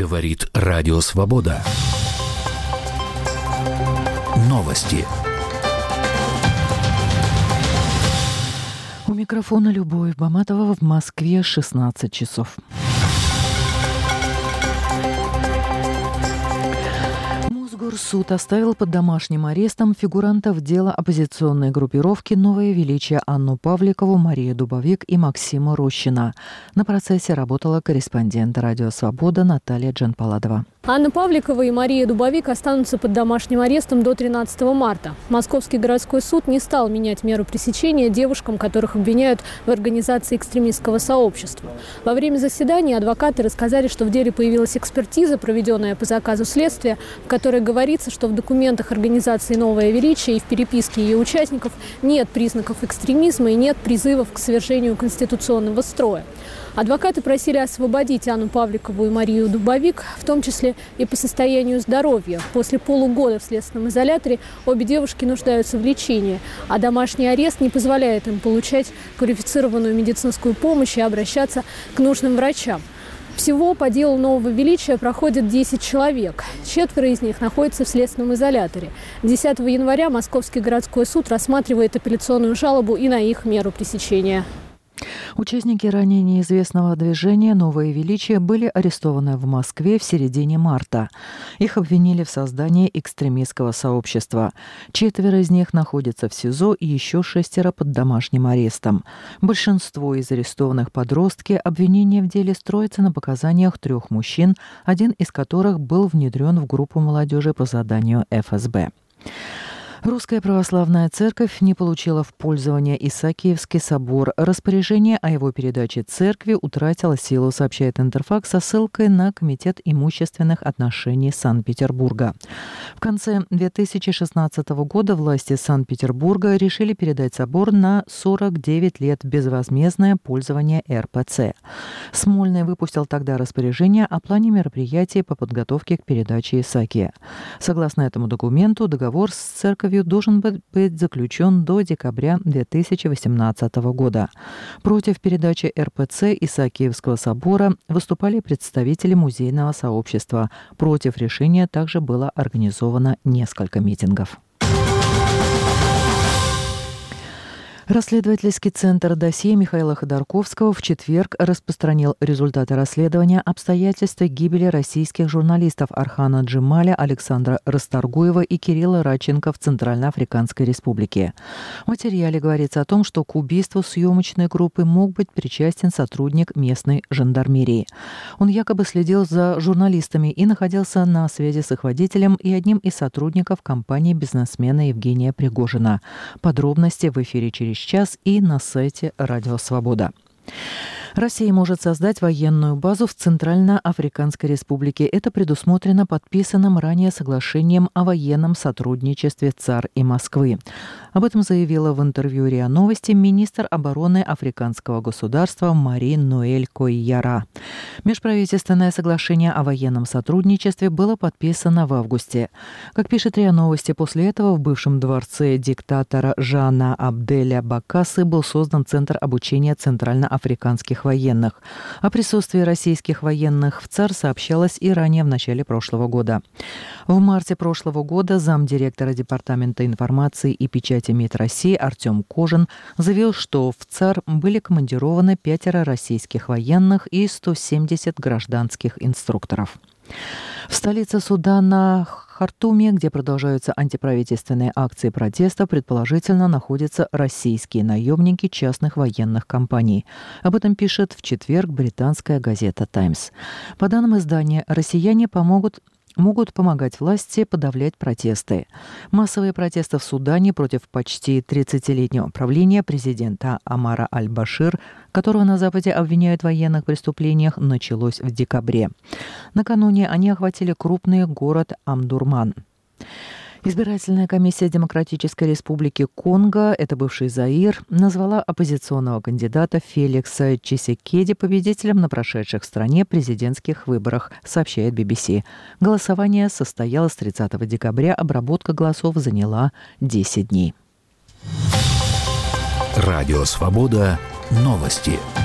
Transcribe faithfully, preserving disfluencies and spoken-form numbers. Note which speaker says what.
Speaker 1: Говорит Радио Свобода. Новости.
Speaker 2: У микрофона Любовь Баматова, в Москве шестнадцать часов. Мосгорсуд оставил под домашним арестом фигурантов дела оппозиционной группировки «Новое величие» Анну Павликову, Марию Дубовик и Максима Рощина. На процессе работала корреспондент Радио Свобода Наталья Джанпаладова.
Speaker 3: Анна Павликова и Мария Дубовик останутся под домашним арестом до тринадцатого марта. Московский городской суд не стал менять меру пресечения девушкам, которых обвиняют в организации экстремистского сообщества. Во время заседания адвокаты рассказали, что в деле появилась экспертиза, проведенная по заказу следствия, в которой говорится, что в документах организации «Новое величие» и в переписке ее участников нет признаков экстремизма и нет призывов к свержению конституционного строя. Адвокаты просили освободить Анну Павликову и Марию Дубовик, в том числе и по состоянию здоровья. После полугода в следственном изоляторе обе девушки нуждаются в лечении, а домашний арест не позволяет им получать квалифицированную медицинскую помощь и обращаться к нужным врачам. Всего по делу «Нового величия» проходит десять человек. Четверо из них находятся в следственном изоляторе. десятого января Московский городской суд рассматривает апелляционную жалобу и на их меру пресечения.
Speaker 2: Участники ранее неизвестного движения «Новое величие» были арестованы в Москве в середине марта. Их обвинили в создании экстремистского сообщества. Четверо из них находятся в СИЗО и еще шестеро под домашним арестом. Большинство из арестованных подростки. Обвинения в деле строятся на показаниях трех мужчин, один из которых был внедрен в группу молодежи по заданию эф эс бэ. Русская православная церковь не получила в пользование Исаакиевский собор. Распоряжение о его передаче церкви утратило силу, сообщает Интерфакс со ссылкой на Комитет имущественных отношений Санкт-Петербурга. В конце две тысячи шестнадцатого года власти Санкт-Петербурга решили передать собор на сорок девять лет в безвозмездное пользование эр пэ цэ. Смольный выпустил тогда распоряжение о плане мероприятий по подготовке к передаче Исаакия. Согласно этому документу, договор с церковью должен быть заключен до декабря две тысячи восемнадцатого года. Против передачи эр пэ цэ Исаакиевского собора выступали представители музейного сообщества. Против решения также было организовано несколько митингов. Расследовательский центр досье Михаила Ходорковского в четверг распространил результаты расследования обстоятельств гибели российских журналистов Архана Джемаля, Александра Расторгуева и Кирилла Радченко в Центральноафриканской Республике. В материале говорится о том, что к убийству съемочной группы мог быть причастен сотрудник местной жандармерии. Он якобы следил за журналистами и находился на связи с их водителем и одним из сотрудников компании бизнесмена Евгения Пригожина. Подробности в эфире через час и на сайте Радио Свобода. Россия может создать военную базу в Центральноафриканской Республике. Это предусмотрено подписанным ранее соглашением о военном сотрудничестве ЦАР и Москвы. Об этом заявила в интервью РИА Новости министр обороны африканского государства Мари-Ноэль Койяра. Межправительственное соглашение о военном сотрудничестве было подписано в августе. Как пишет РИА Новости, после этого в бывшем дворце диктатора Жана Абделя Бакасы был создан Центр обучения центральноафриканских военных. О присутствии российских военных в ЦАР сообщалось и ранее в начале прошлого года. В марте прошлого года замдиректора Департамента информации и печати МИД России Артем Кожин заявил, что в ЦАР были командированы пятеро российских военных и сто семьдесят гражданских инструкторов. В столице Судана Хартуме, где продолжаются антиправительственные акции протеста, предположительно находятся российские наемники частных военных компаний. Об этом пишет в четверг британская газета «Таймс». По данным издания, россияне помогут могут помогать власти подавлять протесты. Массовые протесты в Судане против почти тридцатилетнего правления президента Омара аль-Башир, которого на Западе обвиняют в военных преступлениях, началось в декабре. Накануне они охватили крупный город Омдурман. Избирательная комиссия Демократической Республики Конго, это бывший Заир, назвала оппозиционного кандидата Феликса Чисекеди победителем на прошедших в стране президентских выборах, сообщает би би си. Голосование состоялось тридцатого декабря, обработка голосов заняла десять дней.
Speaker 1: Радио Свобода. Новости.